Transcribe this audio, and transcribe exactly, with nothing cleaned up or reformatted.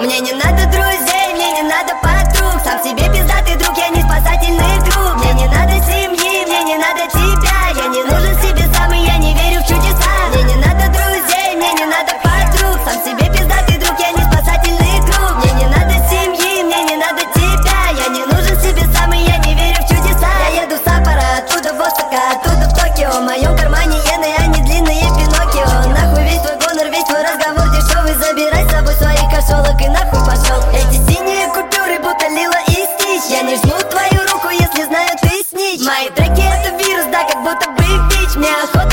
Мне не надо друзей, мне не надо подруг. Сам себе пиздатый друг, я не спасательный друг. Мне не надо семьи, мне не надо тебя. Я не нужен себе сам, и я не верю в чудеса. Мне не надо друзей, мне не надо подруг. Сам себе пиздатый друг, я не спасательный друг. Мне не надо семьи, мне не надо тебя. Я не нужен себе сам, и я не верю в чудеса. Я еду с Саппора, оттуда в Осака, оттуда в Токио. В моем кармане иены, а не длинные Пиноккио. Нахуй весь твой гонор, весь твой разговор дешевый. Забирай с собой свои кошелок и нахуй пошел. Эти синие купюры будто лила и стич. Я не жму твою руку, если знаю ты снич. Мои треки это вирус, да, как будто бы бич. Мне охота